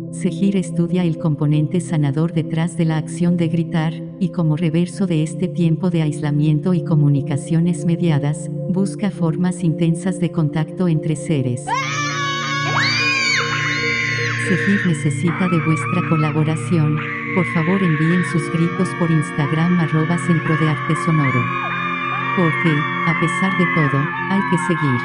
Seguir estudia el componente sanador detrás de la acción de gritar, y como reverso de este tiempo de aislamiento y comunicaciones mediadas, busca formas intensas de contacto entre seres. Seguir necesita de vuestra colaboración. Por favor envíen sus gritos por Instagram @Centro de Arte Sonoro. Porque, a pesar de todo, hay que seguir.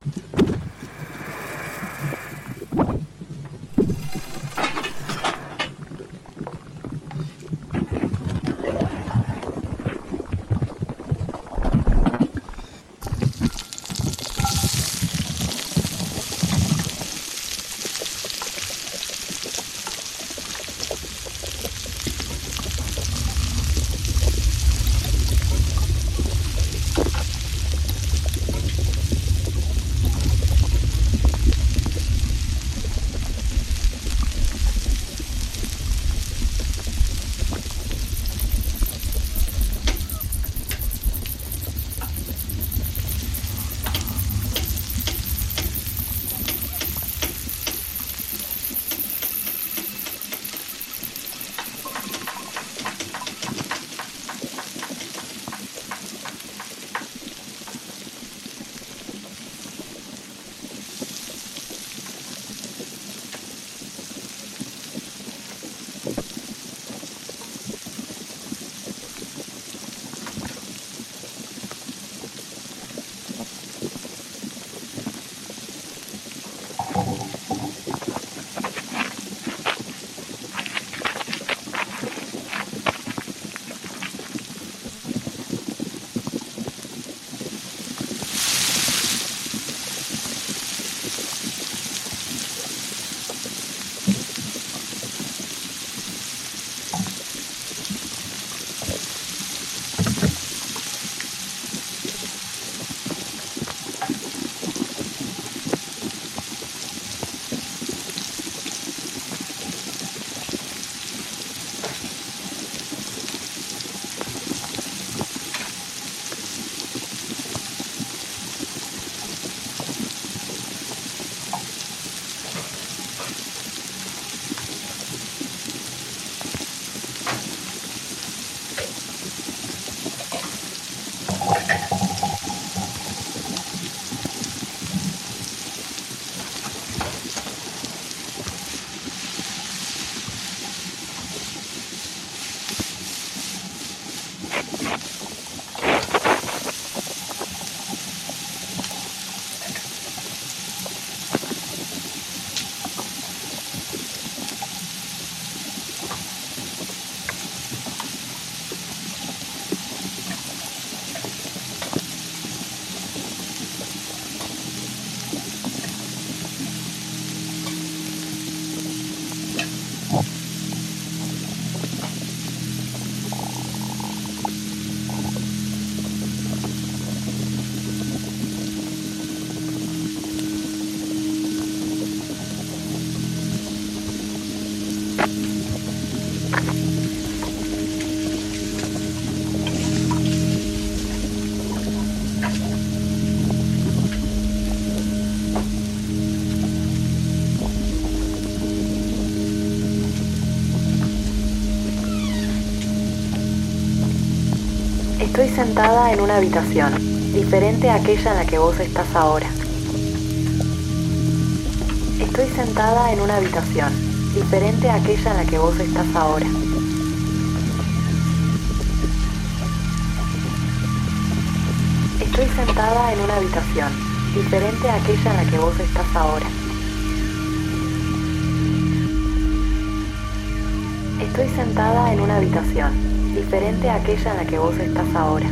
Estoy sentada en una habitación, diferente a aquella en la que vos estás ahora. Estoy sentada en una habitación, diferente a aquella en la que vos estás ahora. Estoy sentada en una habitación, diferente a aquella en la que vos estás ahora. Estoy sentada en una habitación, diferente a aquella en la que vos estás ahora.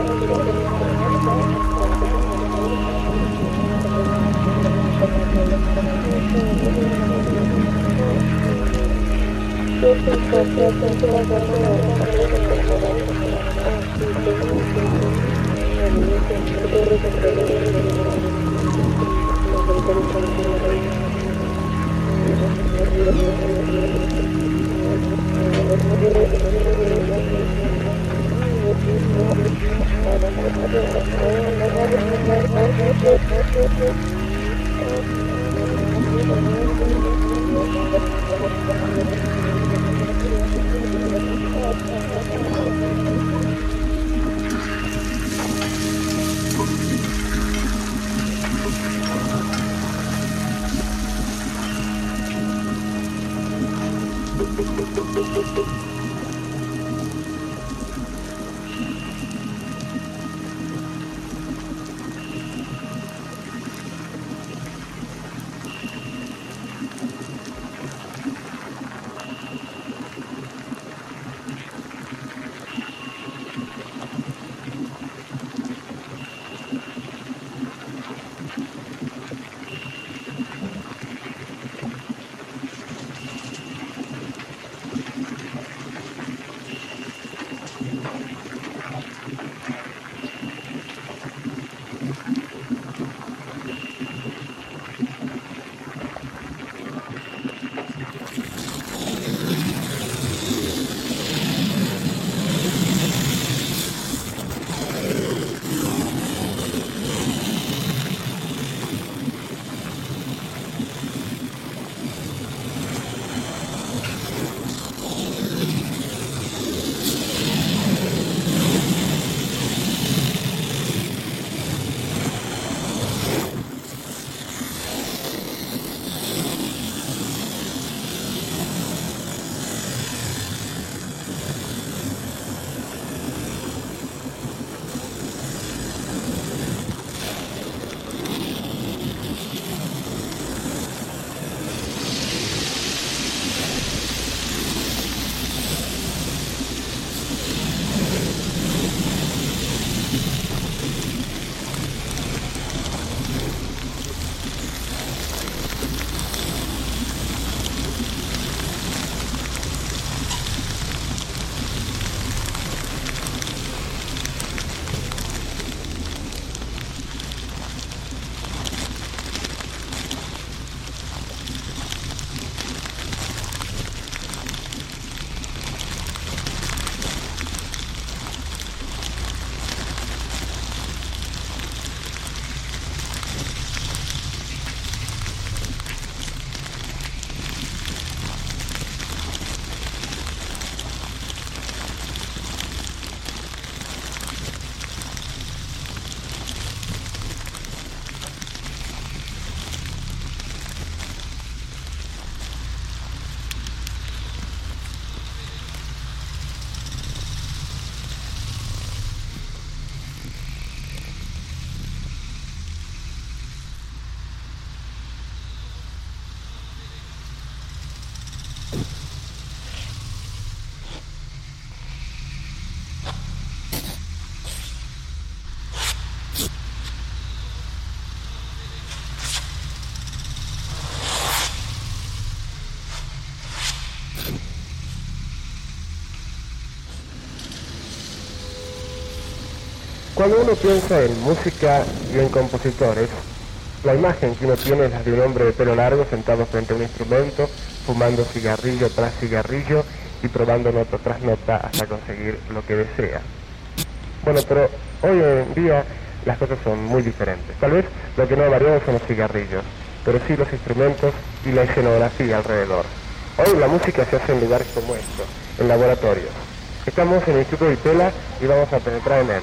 Cuando uno piensa en música y en compositores, la imagen que uno tiene es la de un hombre de pelo largo sentado frente a un instrumento, fumando cigarrillo tras cigarrillo y probando nota tras nota hasta conseguir lo que desea. Bueno, pero hoy en día las cosas son muy diferentes. Tal vez lo que no ha variado son los cigarrillos, pero sí los instrumentos y la escenografía alrededor. Hoy la música se hace en lugares como estos, en laboratorios. Estamos en el Instituto de Itela y vamos a penetrar en él.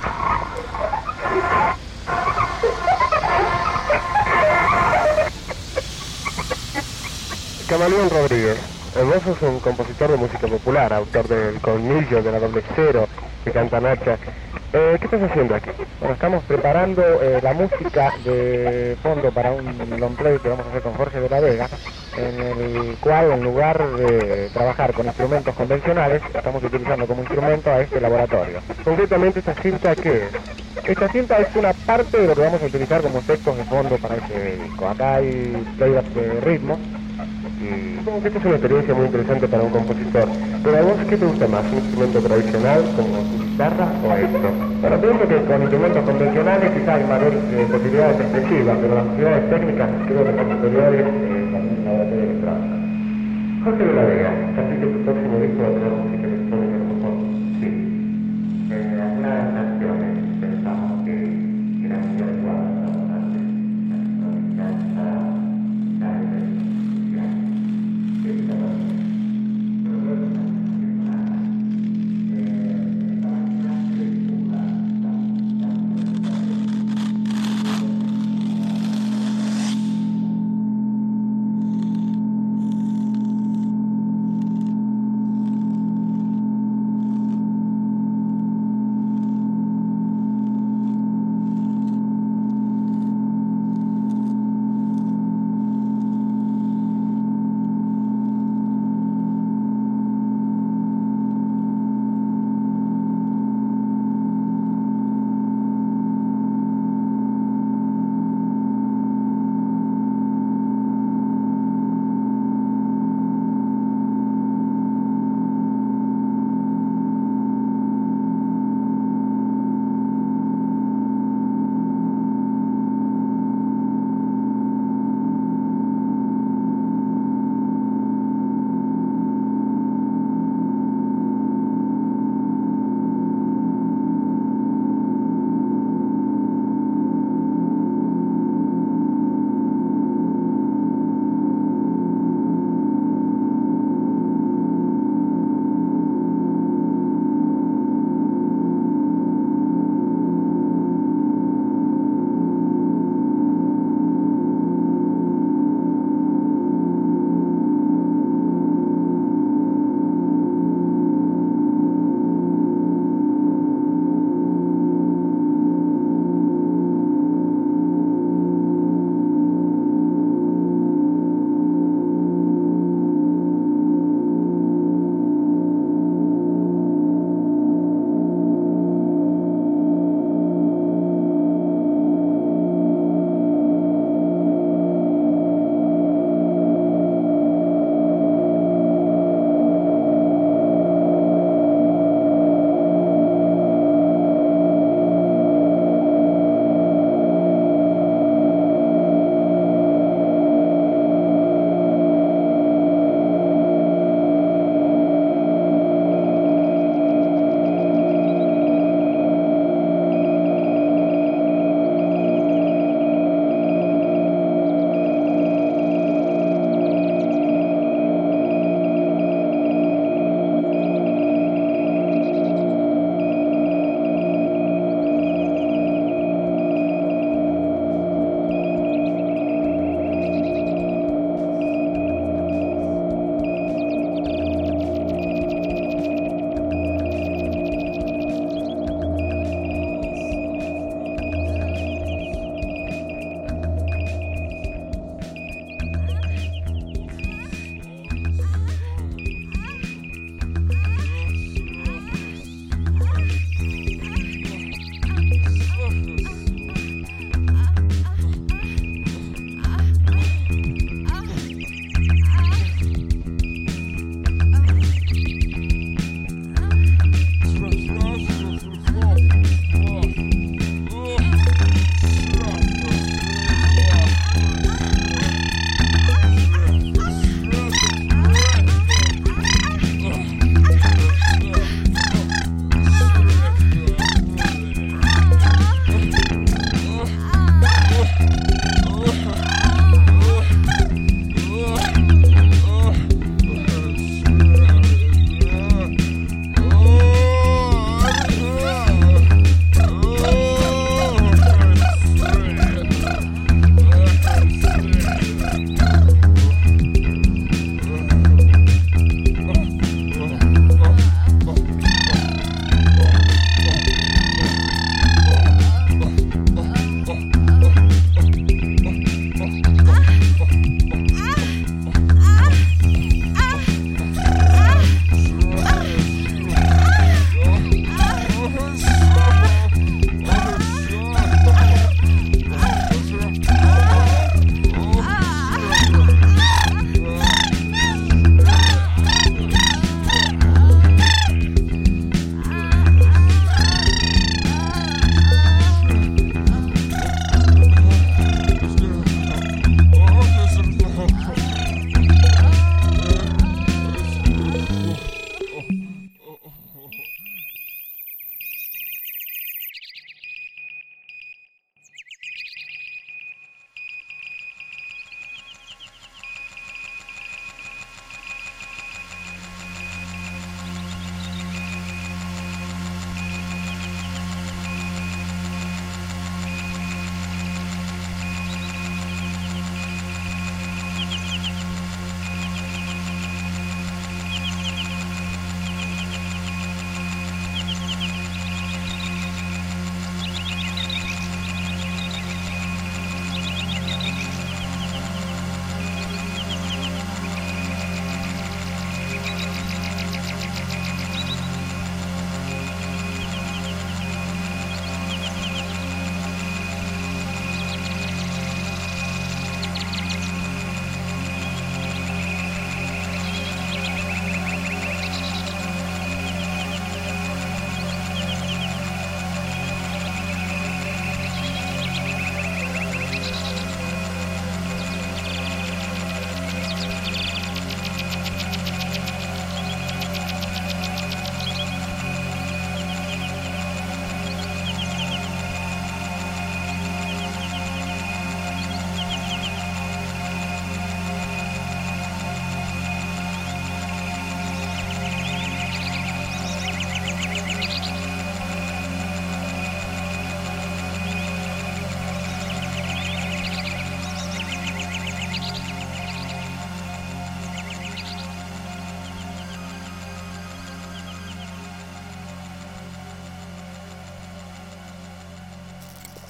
Camaleón Rodríguez, vos sos un compositor de música popular, autor del Colmillo, de la Doble Cero, que canta Nacha. ¿Qué estás haciendo aquí? Bueno, estamos preparando la música de fondo para un long play que vamos a hacer con Jorge de la Vega, en el cual en lugar de trabajar con instrumentos convencionales, estamos utilizando como instrumento a este laboratorio. Concretamente, ¿esta cinta qué es? Esta cinta es una parte de lo que vamos a utilizar como efectos de fondo para este disco. Acá hay playback de ritmo, y supongo que esta es una experiencia muy interesante para un compositor. Pero a vos, ¿qué te gusta más? ¿Un instrumento tradicional como tu guitarra o esto? Bueno, pienso que con instrumentos convencionales quizás hay mayor posibilidades expresivas, pero las posibilidades técnicas creo que son superiores también a la batería electrónica. Jorge de la Vega, así que tu próximo disco va a tener música electrónica como fondo. Sí. Algunas canciones pensamos que eran muy adecuadas para la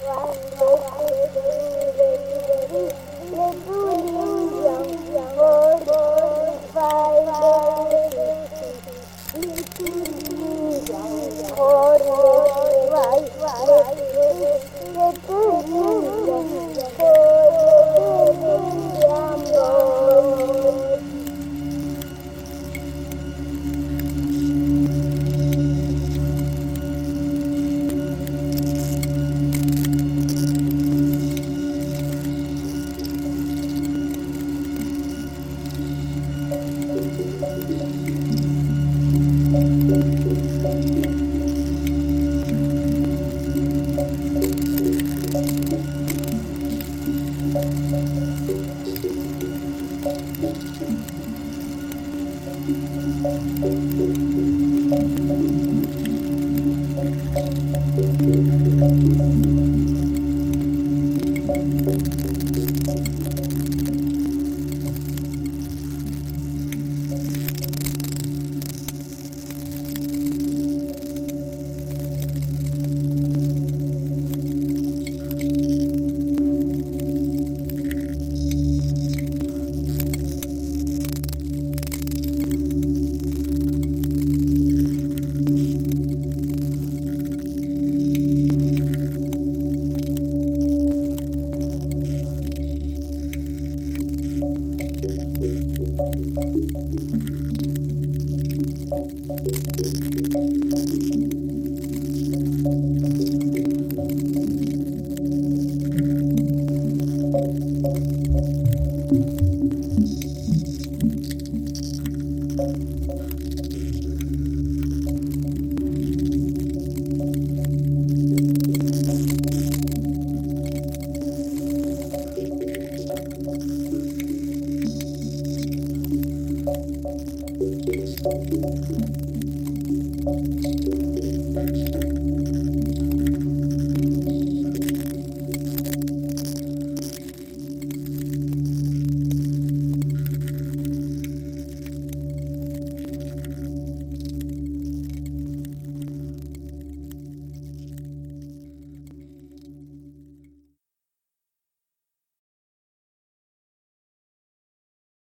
Bye.